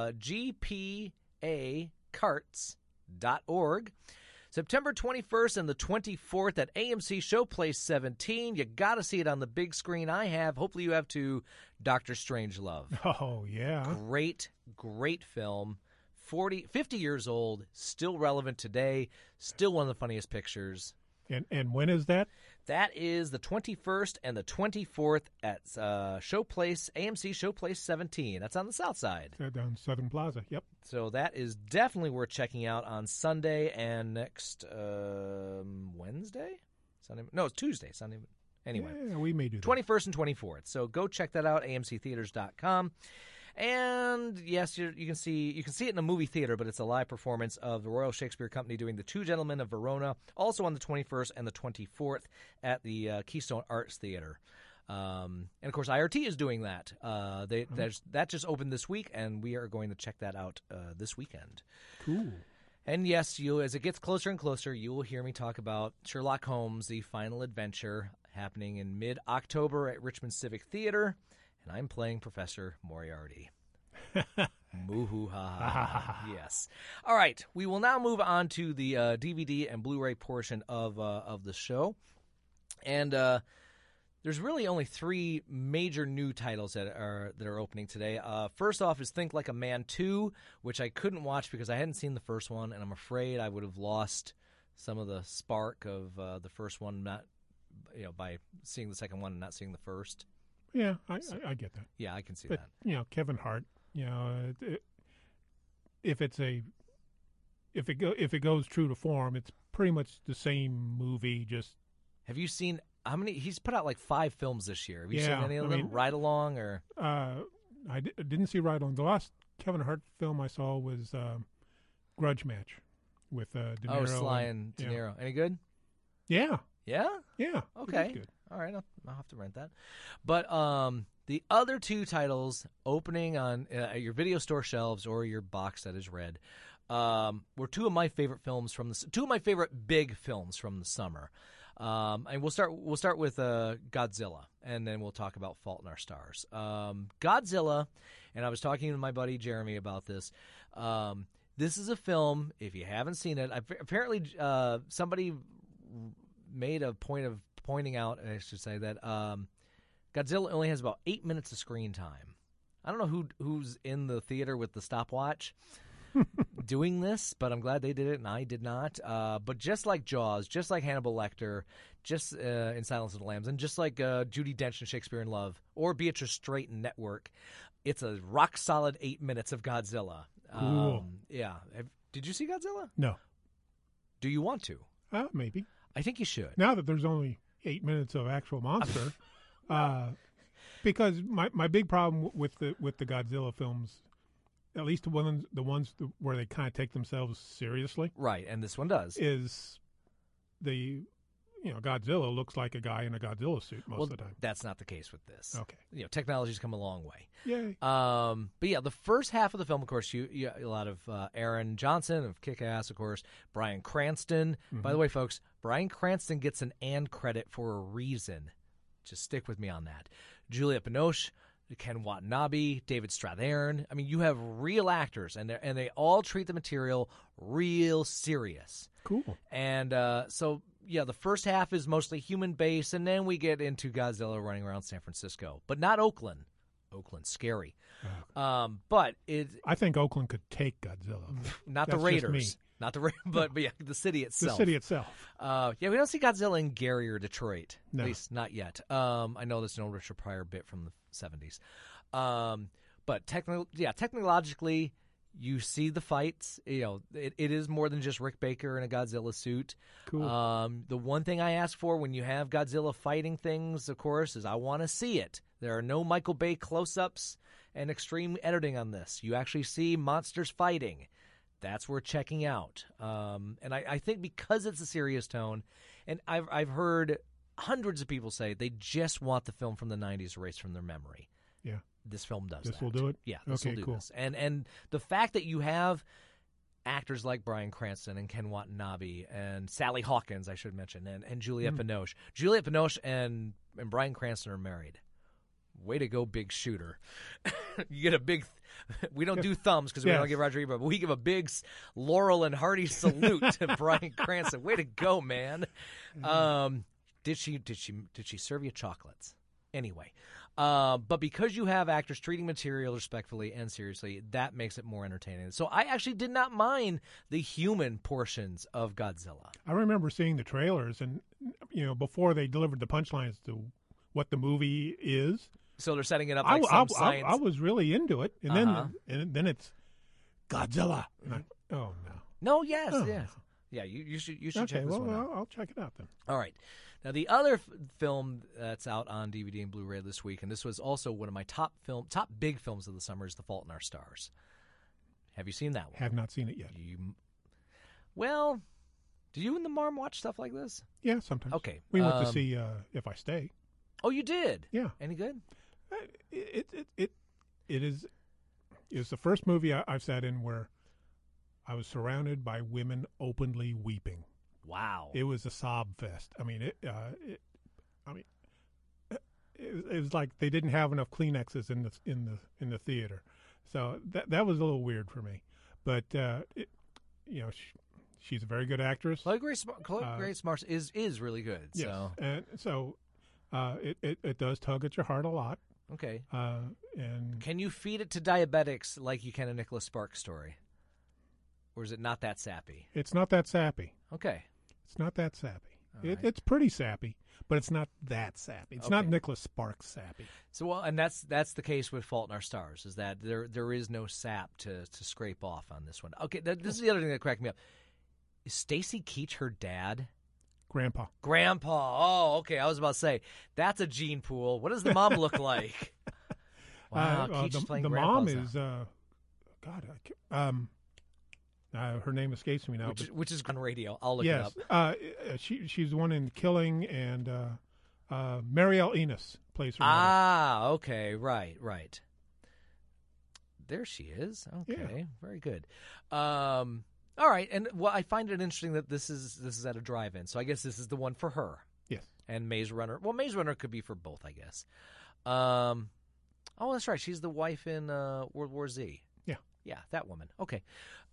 GPAcarts.org. September 21st and the 24th at AMC Showplace 17. You got to see it on the big screen. I have. Hopefully you have too. Dr. Strangelove. Oh, yeah. Great film. 50 years old, still relevant today, still one of the funniest pictures. And when is that? That is the 21st and the 24th at Showplace, AMC Showplace 17. That's on the south side. Down Southern Plaza, yep. So that is definitely worth checking out on Sunday and next Wednesday? Sunday? No, it's Tuesday. Sunday. Anyway. Yeah, we may do that. 21st and 24th. So go check that out, amctheaters.com. And yes, you can see it in a movie theater, but it's a live performance of the Royal Shakespeare Company doing The Two Gentlemen of Verona, also on the 21st and the 24th at the Keystone Arts Theater. And of course, IRT is doing that. That just opened this week, and we are going to check that out this weekend. Cool. And yes, as it gets closer and closer, you will hear me talk about Sherlock Holmes: The Final Adventure, happening in mid-October at Richmond Civic Theater, and I'm playing Professor Moriarty. Moo-hoo, ha-ha. Yes. All right, we will now move on to the DVD and Blu-ray portion of the show. And there's really only 3 major new titles that are opening today. First off is Think Like a Man 2, which I couldn't watch because I hadn't seen the first one, and I'm afraid I would have lost some of the spark of the first one, by seeing the second one and not seeing the first. Yeah, I get that. Yeah, I can see but, that. Kevin Hart. If it goes true to form, it's pretty much the same movie. Just have you seen how many? He's put out like 5 films this year. Have you seen any of them? mean, Ride Along or? I didn't see Ride Along. The last Kevin Hart film I saw was Grudge Match with De Niro. Oh, Sly and De Niro. Any good? Yeah. Yeah. Yeah. Okay. Good. All right, I'll have to rent that. But the other 2 titles opening on your video store shelves or your box that is red were 2 of my favorite films 2 of my favorite big films from the summer. And we'll start with Godzilla, and then we'll talk about Fault in Our Stars. Godzilla, and I was talking to my buddy Jeremy about this. This is a film, if you haven't seen it, apparently somebody made a point of pointing out, I should say, that Godzilla only has about 8 minutes of screen time. I don't know who's in the theater with the stopwatch doing this, but I'm glad they did it and I did not. But just like Jaws, just like Hannibal Lecter, just in Silence of the Lambs, and just like Judi Dench in Shakespeare in Love, or Beatrice Straight in Network, it's a rock-solid 8 minutes of Godzilla. Cool. Yeah. Did you see Godzilla? No. Do you want to? Maybe. I think you should. Now that there's only 8 minutes of actual monster, because my big problem with the Godzilla films, at least the ones where they kind of take themselves seriously, right? And this one does. Is Godzilla looks like a guy in a Godzilla suit most of the time. That's not the case with this. Okay. Technology's come a long way. Yay. But yeah, the first half of the film, of course, you a lot of Aaron Johnson of Kick-Ass, of course, Bryan Cranston. Mm-hmm. By the way, folks, Bryan Cranston gets an "and" credit for a reason. Just stick with me on that. Juliette Binoche, Ken Watanabe, David Strathairn. I mean, you have real actors, and they all treat the material real serious. Cool. And so, yeah, the first half is mostly human-based, and then we get into Godzilla running around San Francisco. But not Oakland. Oakland's scary. But I think Oakland could take Godzilla. Not the Raiders. Not the Raiders, but yeah, the city itself. The city itself. Yeah, we don't see Godzilla in Gary or Detroit. No. At least not yet. I know there's an old Richard Pryor bit from the 70s. But technologically, you see the fights. It is more than just Rick Baker in a Godzilla suit. Cool. The one thing I ask for when you have Godzilla fighting things, of course, is I want to see it. There are no Michael Bay close-ups and extreme editing on this. You actually see monsters fighting. That's worth checking out. And I think because it's a serious tone, and I've heard hundreds of people say they just want the film from the 90s erased from their memory. Yeah. This film does This that. will do it? Yeah, this will do cool. this. And the fact that you have actors like Bryan Cranston and Ken Watanabe and Sally Hawkins, I should mention, and Juliette Binoche. Juliette Binoche and Bryan Cranston are married. Way to go, big shooter. You get a big we don't do thumbs because we don't give Roger Ebert, but we give a big Laurel and Hardy salute to Bryan Cranston. Way to go, man. Did she serve you chocolates? Anyway, but because you have actors treating material respectfully and seriously, that makes it more entertaining. So I actually did not mind the human portions of Godzilla. I remember seeing the trailers, and before they delivered the punchlines to what the movie is. So they're setting it up like some science. I was really into it, and then it's Godzilla. Oh no! No, yes. Yeah. You should check this one out. I'll check it out then. All right. Now the other film that's out on DVD and Blu-ray this week, and this was also one of my top big films of the summer, is The Fault in Our Stars. Have you seen that one? Have not seen it yet. Well, do you and the Marm watch stuff like this? Yeah, sometimes. Okay. We went to see If I Stay. Oh, you did? Yeah. Any good? It is the first movie I've sat in where I was surrounded by women openly weeping. Wow. It was a sob fest. I mean, it was like they didn't have enough Kleenexes in the theater, so that was a little weird for me. But she's a very good actress. Chloe Grace Moretz is really good. Yes, So. and so it does tug at your heart a lot. Okay. And can you feed it to diabetics like you can a Nicholas Sparks story, or is it not that sappy? It's not that sappy. Okay. It's not that sappy. Right. It's pretty sappy, but it's not that sappy. It's not Nicholas Sparks sappy. So, well, and that's the case with Fault in Our Stars, is that there is no sap to scrape off on this one. Okay, this is the other thing that cracked me up. Is Stacy Keach her dad? Grandpa. Oh, okay. I was about to say that's a gene pool. What does the mom look like? Wow, Keach is playing the grandpas mom is her name escapes me now. Which is on radio. I'll look yes, it up. She's the one in Killing, and Marielle Enos plays her mother. Ah, okay, right. There she is. Okay, Yeah. Very good. All right, and I find it interesting that this is at a drive-in, so I guess this is the one for her. Yes. And Maze Runner. Well, Maze Runner could be for both, I guess. Oh, that's right. She's the wife in World War Z. Yeah. Yeah, that woman. Okay.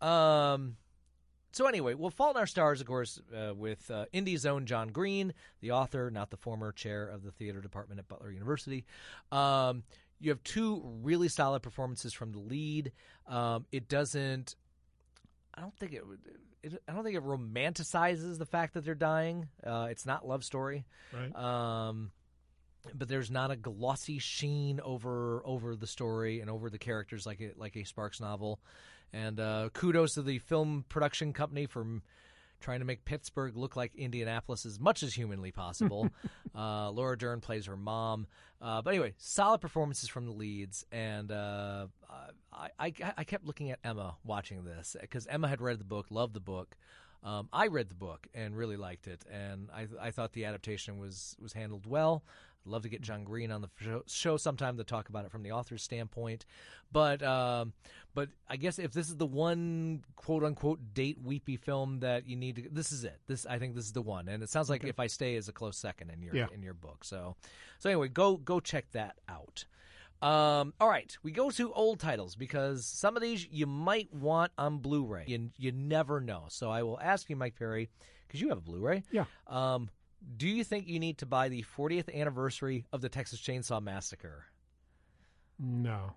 So anyway, well, Fault in Our Stars, of course, with Indy's own John Green, the author, not the former chair of the theater department at Butler University. You have two really solid performances from the lead. It doesn't. I don't think it romanticizes the fact that they're dying. It's not Love Story, Right. but there's not a glossy sheen over the story and over the characters like a Sparks novel. And kudos to the film production company for trying to make Pittsburgh look like Indianapolis as much as humanly possible. Laura Dern plays her mom. But anyway, solid performances from the leads. And I kept looking at Emma watching this because Emma had read the book, loved the book. I read the book and really liked it. And I thought the adaptation was handled well. I'd love to get John Green on the show sometime to talk about it from the author's standpoint. But I guess if this is the one quote-unquote date weepy film that you need to – this is it. I think this is the one. And it sounds like If I Stay is a close second in your book. So anyway, go check that out. All right, we go to old titles because some of these you might want on Blu-ray. You never know. So I will ask you, Mike Perry, because you have a Blu-ray. Yeah. Do you think you need to buy the 40th anniversary of the Texas Chainsaw Massacre? No.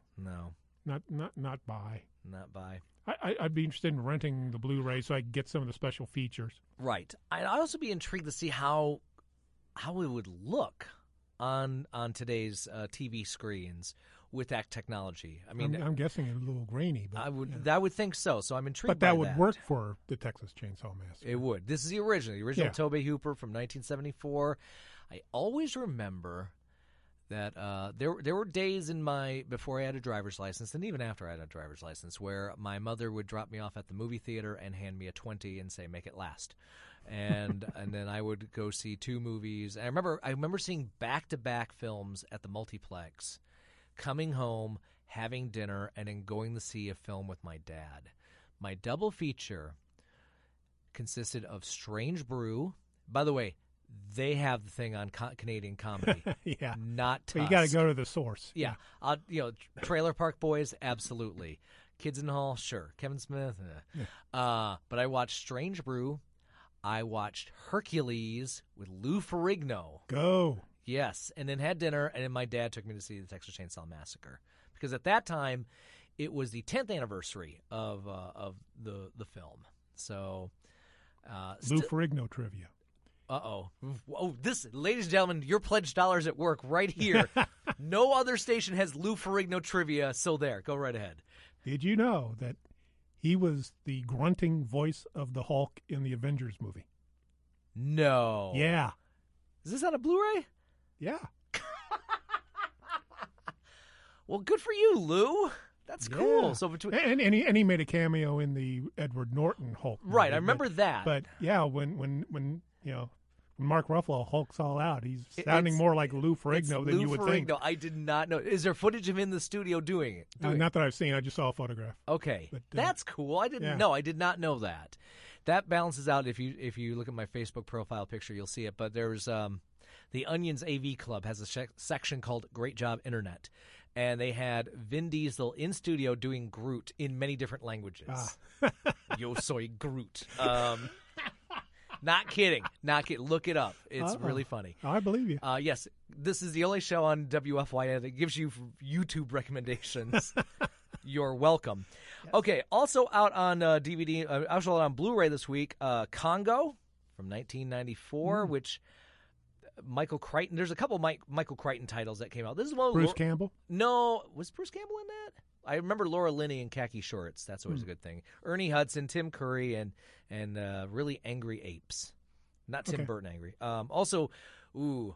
Not buy. Not buy. I'd be interested in renting the Blu-ray so I could get some of the special features. Right. I'd also be intrigued to see how it would look on today's TV screens with that technology. I mean, I'm guessing it's a little grainy, but I would think so. So I'm intrigued. But that would work for the Texas Chainsaw Massacre. It would. This is the original Tobe Hooper from 1974. I always remember that there were days before I had a driver's license, and even after I had a driver's license, where my mother would drop me off at the movie theater and hand me a 20 and say, "Make it last." And then I would go see two movies. And I remember seeing back-to-back films at the multiplex, coming home, having dinner, and then going to see a film with my dad. My double feature consisted of Strange Brew. By the way, they have the thing on Canadian Comedy. Yeah. Not Tusk. But you got to go to the source. Yeah. Trailer Park Boys, absolutely. Kids in the Hall, sure. Kevin Smith. But I watched Strange Brew. I watched Hercules with Lou Ferrigno. Go. Yes, and then had dinner, and then my dad took me to see the Texas Chainsaw Massacre because at that time it was the 10th anniversary of the film. So, Lou Ferrigno trivia. Oh, this, ladies and gentlemen, your pledged dollars at work right here. No other station has Lou Ferrigno trivia, so there, go right ahead. Did you know that he was the grunting voice of the Hulk in the Avengers movie? No. Yeah. Is this on a Blu-ray? Yeah. Well, good for you, Lou. That's cool. Yeah. So between and he made a cameo in the Edward Norton Hulk movie, right, I remember that. But yeah, when Mark Ruffalo hulks all out. He's sounding more like Lou Ferrigno than you would think. I did not know. Is there footage of him in the studio doing it? Not that I've seen. I just saw a photograph. Okay, but, that's cool. I didn't know. I did not know that. That balances out. If you look at my Facebook profile picture, you'll see it. But there's the Onion's AV Club has a section called Great Job Internet. And they had Vin Diesel in studio doing Groot in many different languages. Yo soy Groot. Not kidding. Look it up. It's really funny. I believe you. Yes, this is the only show on WFYN that gives you YouTube recommendations. You're welcome. Yes. Okay, also out on DVD, also on Blu-ray this week, Congo from 1994, which... Michael Crichton. There's a couple Michael Crichton titles that came out. This is one. Bruce Campbell? No, was Bruce Campbell in that? I remember Laura Linney in khaki shorts. That's always a good thing. Ernie Hudson, Tim Curry, and really angry apes. Not Tim Burton angry. Also on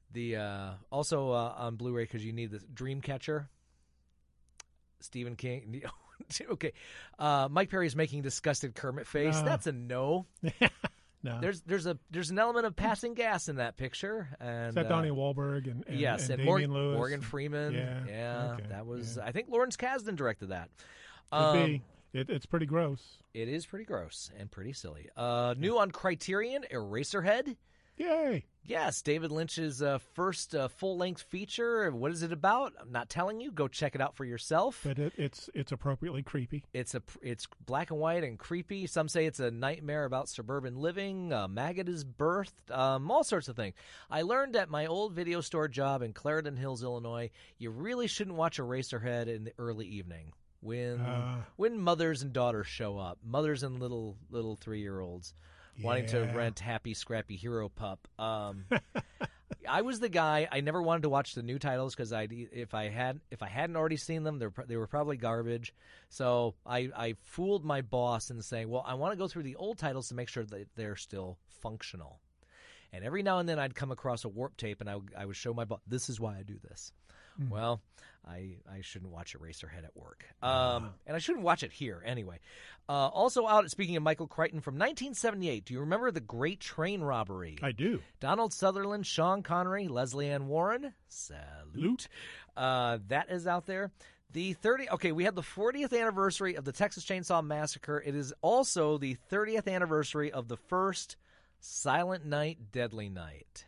Blu-ray because you need the Dreamcatcher. Stephen King. Okay, Mike Perry's making disgusted Kermit face. That's a no. No. There's an element of passing gas in that picture. And, is that Donnie Wahlberg and Damian Lewis? Morgan Freeman. Yeah. Okay. That was. I think Lawrence Kasdan directed that. Could be. It's pretty gross. It is pretty gross and pretty silly. New on Criterion, Eraserhead. Yay! Yes, David Lynch's first full-length feature. What is it about? I'm not telling you. Go check it out for yourself. But it's appropriately creepy. It's black and white and creepy. Some say it's a nightmare about suburban living. Maggot is birthed. All sorts of things. I learned at my old video store job in Clarendon Hills, Illinois, you really shouldn't watch Eraserhead in the early evening when mothers and daughters show up. Mothers and little 3-year-olds. Wanting to rent Happy Scrappy Hero Pup. I was the guy. I never wanted to watch the new titles because if I hadn't already seen them, they were probably garbage. So I fooled my boss into saying, "Well, I want to go through the old titles to make sure that they're still functional." And every now and then I'd come across a warp tape, and I would show my boss, "This is why I do this." Well, I shouldn't watch Eraserhead at work. And I shouldn't watch it here anyway. Also out, speaking of Michael Crichton, from 1978, do you remember The Great Train Robbery? I do. Donald Sutherland, Sean Connery, Leslie Ann Warren. Salute. That is out there. We had the 40th anniversary of the Texas Chainsaw Massacre. It is also the 30th anniversary of the first Silent Night, Deadly Night.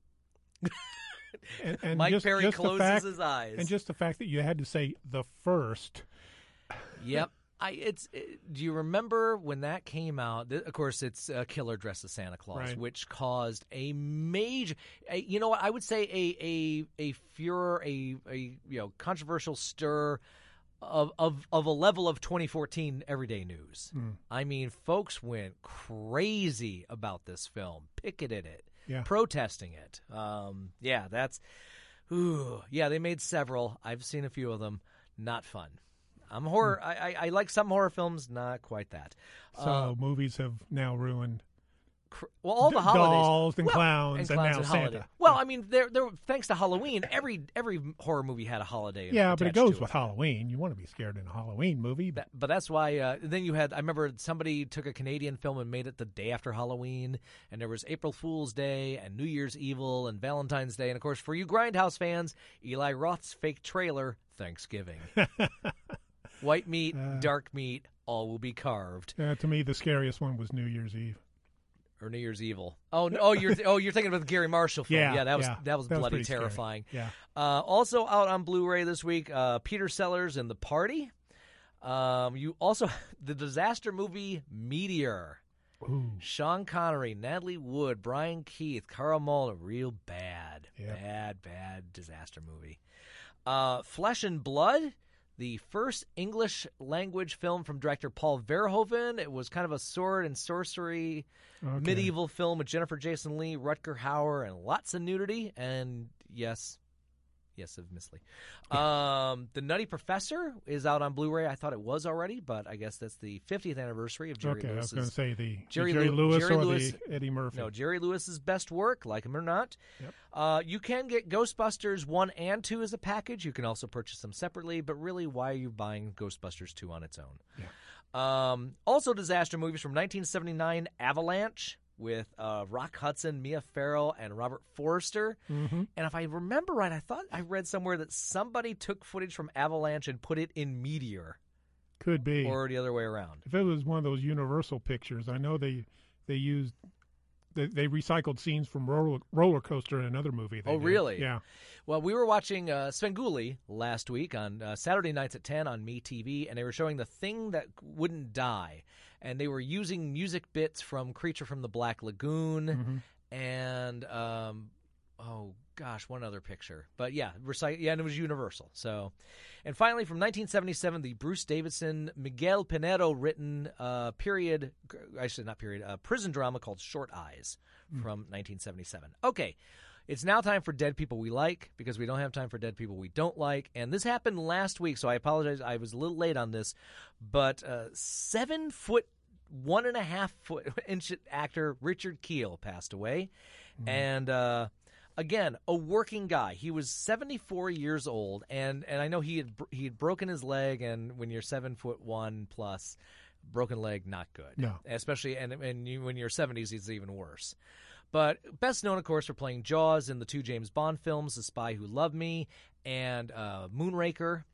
And Mike Perry closes his eyes. And just the fact that you had to say the first. Yep. Do you remember when that came out? Of course, it's Killer Dressed as Santa Claus, right, which caused a major, you know what, I would say a furor, a controversial stir of a level of 2014 everyday news. I mean, folks went crazy about this film, picketed it. Yeah. Protesting it. They made several. I've seen a few of them. Not fun. I'm horror. I like some horror films, not quite that. So movies have now ruined all the holidays, dolls and clowns and now Santa. Well, I mean, they're thanks to Halloween, every horror movie had a holiday. Yeah, but it goes with Halloween. You want to be scared in a Halloween movie. But that's why. Then you had. I remember somebody took a Canadian film and made it the day after Halloween, and there was April Fool's Day and New Year's Evil and Valentine's Day, and of course, for you Grindhouse fans, Eli Roth's fake trailer, Thanksgiving. White meat, dark meat, all will be carved. To me, the scariest one was New Year's Eve. Or New Year's Evil. You're thinking about the Gary Marshall film. Yeah, that was bloody terrifying. Scary. Yeah. Also out on Blu-ray this week, Peter Sellers and The Party. You also the disaster movie Meteor. Ooh. Sean Connery, Natalie Wood, Brian Keith, Carl Malden. Real bad disaster movie. Flesh and Blood. The first English-language film from director Paul Verhoeven. It was kind of a sword and sorcery medieval film with Jennifer Jason Leigh, Rutger Hauer, and lots of nudity. And yes, of Miss Lee. The Nutty Professor is out on Blu-ray. I thought it was already, but I guess that's the 50th anniversary of Jerry Lewis's. I was going to say the Jerry Lewis or Lewis, the Eddie Murphy. No, Jerry Lewis's best work, like him or not. Yep. You can get Ghostbusters 1 and 2 as a package. You can also purchase them separately, but really, why are you buying Ghostbusters 2 on its own? Yeah. Also disaster movies from 1979, Avalanche. with Rock Hudson, Mia Farrow, and Robert Forster. Mm-hmm. And if I remember right, I thought I read somewhere that somebody took footage from Avalanche and put it in Meteor. Could be. Or the other way around. If it was one of those Universal pictures, I know they used they recycled scenes from Roller Coaster in another movie. Oh, really? Yeah. Well, we were watching Svengoolie last week on Saturday nights at 10 on MeTV, and they were showing The Thing That Wouldn't Die. And they were using music bits from Creature from the Black Lagoon and, one other picture. But yeah, and it was Universal. So, and finally, from 1977, the Bruce Davidson, Miguel Pinheiro written prison drama called Short Eyes from 1977. Okay. It's now time for Dead People We Like, because we don't have time for Dead People We Don't Like. And this happened last week, so I apologize. I was a little late on this. But 7 foot, 1.5 inch actor Richard Kiel passed away. And again, a working guy. He was 74 years old, and I know he had broken his leg, and when you're 7'1" plus, broken leg, not good. No. Especially, when you're 70s, it's even worse. But best known, of course, for playing Jaws in the 2 James Bond films, The Spy Who Loved Me and Moonraker.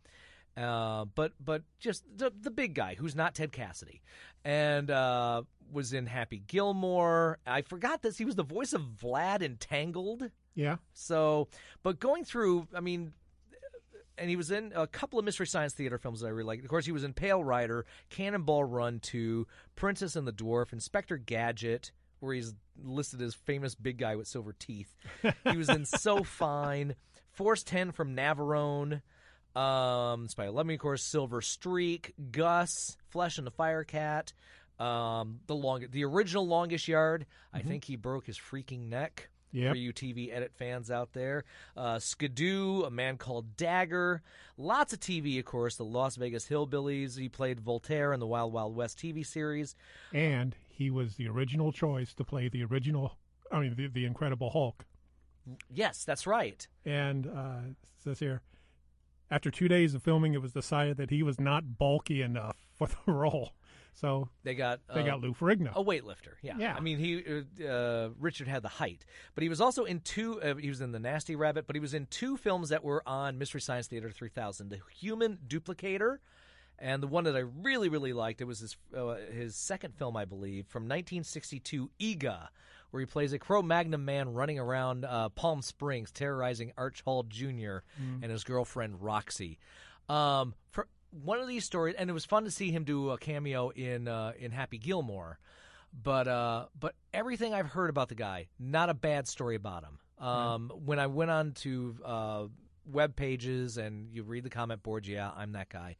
But just the big guy who's not Ted Cassidy. And was in Happy Gilmore. I forgot this. He was the voice of Vlad in Tangled. Yeah. So, but going through, I mean, and he was in a couple of Mystery Science Theater films that I really liked. Of course, he was in Pale Rider, Cannonball Run 2, Princess and the Dwarf, Inspector Gadget, where he's listed as famous big guy with silver teeth. He was in So Fine, Force 10 from Navarone, Spy Who Loved Me, of course, Silver Streak, Gus, Flesh and the Fire Cat, the original Longest Yard. I think he broke his freaking neck. Yep. For you TV edit fans out there. Skidoo, A Man Called Dagger. Lots of TV, of course. The Las Vegas Hillbillies. He played Voltaire in the Wild Wild West TV series. And he was the original choice to play the Incredible Hulk. Yes, that's right. And it says here, after 2 days of filming, it was decided that he was not bulky enough for the role. So they got Lou Ferrigno, a weightlifter. Yeah. I mean, Richard had the height, but he was also in 2. He was in The Nasty Rabbit, but he was in 2 films that were on Mystery Science Theater 3000: The Human Duplicator, and the one that I really, really liked. It was his second film, I believe, from 1962, Iga, where he plays a Cro-Magnon man running around Palm Springs, terrorizing Arch Hall Jr. And his girlfriend Roxy. For one of these stories, and it was fun to see him do a cameo in Happy Gilmore, but everything I've heard about the guy, not a bad story about him. When I went on to web pages and you read the comment boards, yeah, I'm that guy.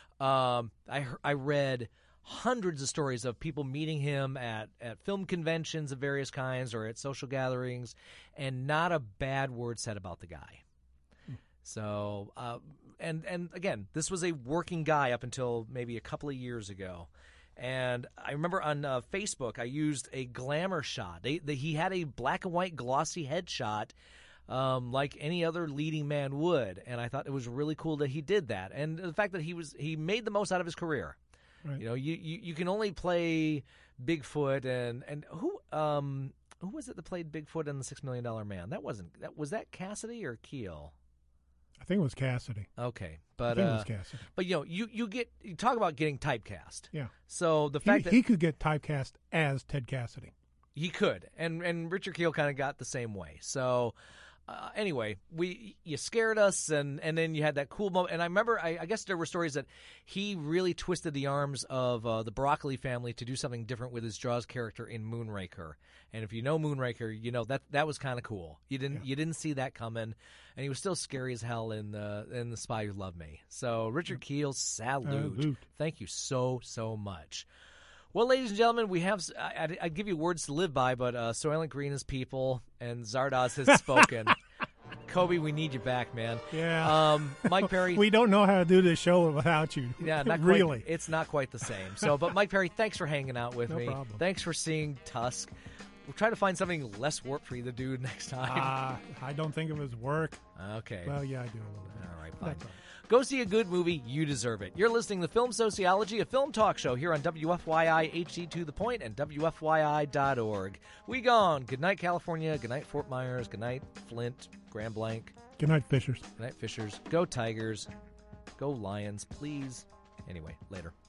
I read hundreds of stories of people meeting him at film conventions of various kinds or at social gatherings, and not a bad word said about the guy. So, and again, this was a working guy up until maybe a couple of years ago. And I remember on Facebook, I used a glamour shot. He had a black and white glossy headshot like any other leading man would. And I thought it was really cool that he did that. And the fact that he made the most out of his career. Right. You know, you can only play Bigfoot and who was it that played Bigfoot in the $6 Million Man? Was that Cassidy or Keel? I think it was Cassidy. Okay, but I think it was Cassidy. But you talk about getting typecast. Yeah. So the fact that he could get typecast as Ted Cassidy, he could, and Richard Kiel kind of got the same way. So anyway, you scared us, and then you had that cool moment. And I remember, I guess there were stories that he really twisted the arms of the Broccoli family to do something different with his Jaws character in Moonraker. And if you know Moonraker, you know that was kind of cool. You didn't see that coming, and he was still scary as hell in the Spy Who Loved Me. So Richard Kiel, salute. Thank you so much. Well, ladies and gentlemen, we have I'd give you words to live by, but Soylent Green is people, and Zardoz has spoken. Kobe, we need you back, man. Yeah. Mike Perry. We don't know how to do this show without you. Yeah, not really. Quite, it's not quite the same. So, but Mike Perry, thanks for hanging out with me. No problem. Thanks for seeing Tusk. We'll try to find something less warp for you to do next time. I don't think of it as work. Okay. Well, yeah, I do a little bit. All right, fine. Go see a good movie. You deserve it. You're listening to Film Sociology, a film talk show here on WFYI HD to the Point and WFYI.org. We gone. Good night, California. Good night, Fort Myers. Good night, Flint, Grand Blanc. Good night, Fishers. Good night, Fishers. Go Tigers. Go Lions, please. Anyway, later.